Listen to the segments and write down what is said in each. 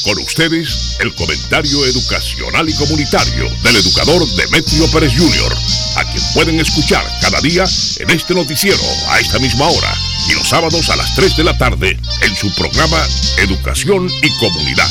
Con ustedes, el comentario educacional y comunitario del educador Demetrio Pérez Jr., a quien pueden escuchar cada día en este noticiero a esta misma hora y los sábados a las 3 de la tarde en su programa Educación y Comunidad.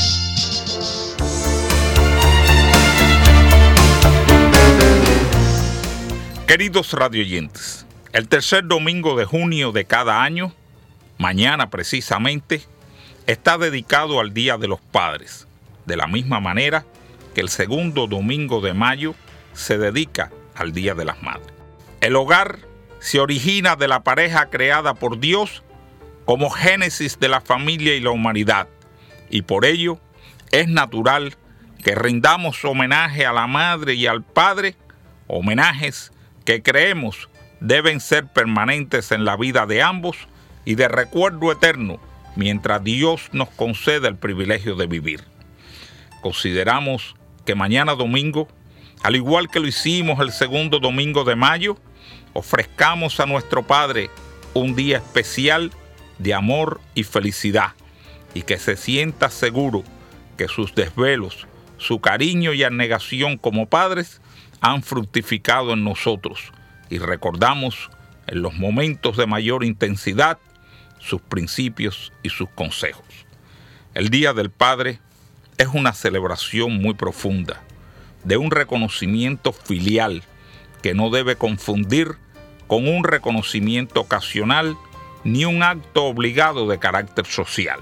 Queridos radioyentes, el tercer domingo de junio de cada año, mañana precisamente, está dedicado al Día de los Padres, de la misma manera que el segundo domingo de mayo se dedica al Día de las Madres. El hogar se origina de la pareja creada por Dios como génesis de la familia y la humanidad, y por ello es natural que rindamos homenaje a la madre y al padre, homenajes que creemos deben ser permanentes en la vida de ambos y de recuerdo eterno mientras Dios nos concede el privilegio de vivir. Consideramos que mañana domingo, al igual que lo hicimos el segundo domingo de mayo, ofrezcamos a nuestro Padre un día especial de amor y felicidad, y que se sienta seguro que sus desvelos, su cariño y abnegación como padres han fructificado en nosotros, y recordamos en los momentos de mayor intensidad sus principios y sus consejos. El Día del Padre es una celebración muy profunda, de un reconocimiento filial que no debe confundir con un reconocimiento ocasional ni un acto obligado de carácter social.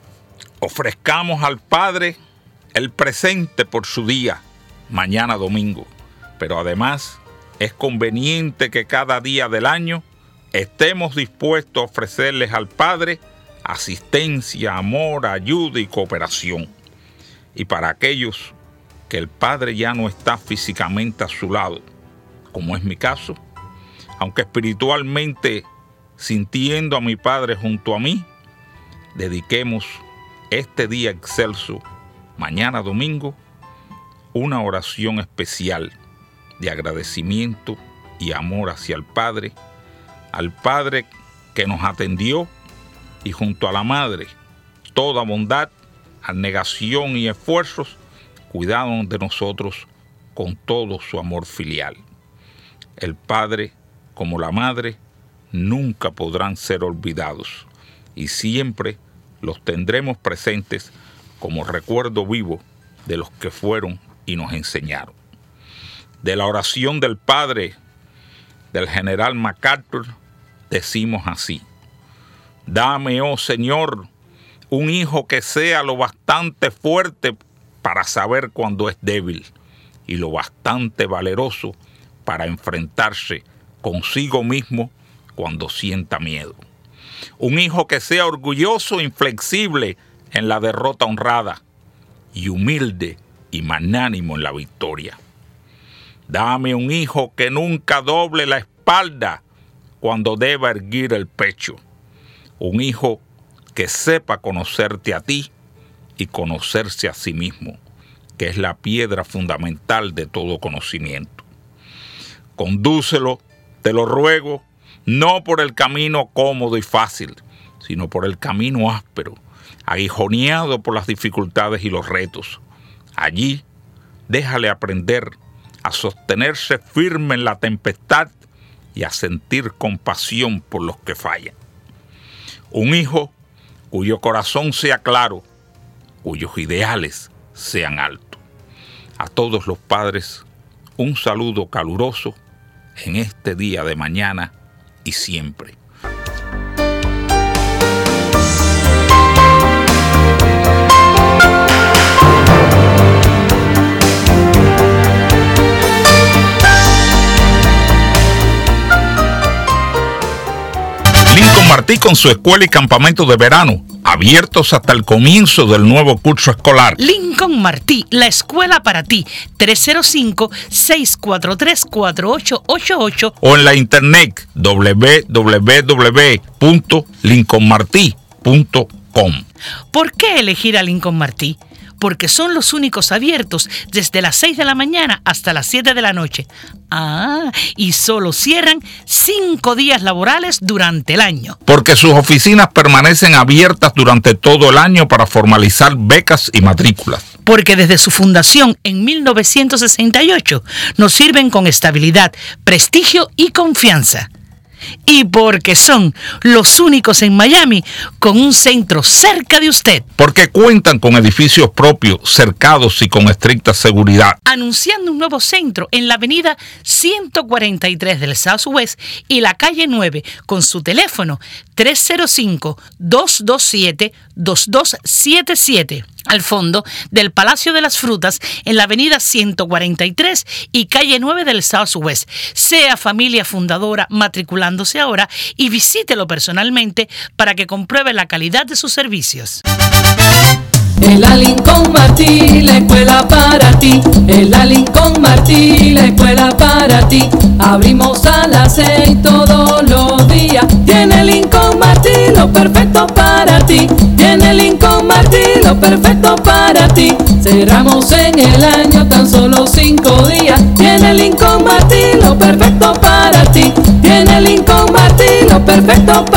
Ofrezcamos al Padre el presente por su día, mañana domingo, pero además es conveniente que cada día del año estemos dispuestos a ofrecerles al Padre asistencia, amor, ayuda y cooperación. Y para aquellos que el Padre ya no está físicamente a su lado, como es mi caso, aunque espiritualmente sintiendo a mi Padre junto a mí, dediquemos este día excelso, mañana domingo, una oración especial de agradecimiento y amor hacia el Padre, al Padre que nos atendió, y junto a la Madre, toda bondad, abnegación y esfuerzos, cuidaron de nosotros con todo su amor filial. El Padre, como la Madre, nunca podrán ser olvidados, y siempre los tendremos presentes como recuerdo vivo de los que fueron y nos enseñaron. De la oración del Padre del general MacArthur decimos así: dame, oh Señor, un hijo que sea lo bastante fuerte para saber cuando es débil y lo bastante valeroso para enfrentarse consigo mismo cuando sienta miedo. Un hijo que sea orgulloso e inflexible en la derrota honrada y humilde y magnánimo en la victoria. Dame un hijo que nunca doble la espalda cuando deba erguir el pecho. Un hijo que sepa conocerte a ti y conocerse a sí mismo, que es la piedra fundamental de todo conocimiento. Condúcelo, te lo ruego, no por el camino cómodo y fácil, sino por el camino áspero, aguijoneado por las dificultades y los retos. Allí, déjale aprender a sostenerse firme en la tempestad y a sentir compasión por los que fallan. Un hijo cuyo corazón sea claro, cuyos ideales sean altos. A todos los padres, un saludo caluroso en este día de mañana y siempre. Lincoln Martí con su escuela y campamento de verano, abiertos hasta el comienzo del nuevo curso escolar. Lincoln Martí, la escuela para ti, 305-643-4888 o en la internet www.lincolnmarti.com. ¿Por qué elegir a Lincoln Martí? porque son los únicos abiertos desde las 6 de la mañana hasta las 7 de la noche. Y solo cierran 5 días laborales durante el año. Porque sus oficinas permanecen abiertas durante todo el año para formalizar becas y matrículas. Porque desde su fundación en 1968 nos sirven con estabilidad, prestigio y confianza. Y porque son los únicos en Miami con un centro cerca de usted. Porque cuentan con edificios propios, cercados y con estricta seguridad. Anunciando un nuevo centro en la avenida 143 del Southwest y la calle 9 con su teléfono 305-227-2277. Al fondo del Palacio de las Frutas en la avenida 143 y calle 9 del Southwest. Sea familia fundadora matriculándose ahora y visítelo personalmente para que compruebe la calidad de sus servicios. El Lincoln Martí, la escuela para ti. El Lincoln Martí, la escuela para ti. Abrimos a las 6 todos los días. Tiene Lincoln Martí lo perfecto para ti. Tiene Lincoln Martí lo perfecto para ti. Cerramos en el año tan solo 5 días. Tiene Lincoln Martí lo perfecto para ti. Tiene Lincoln Martí lo perfecto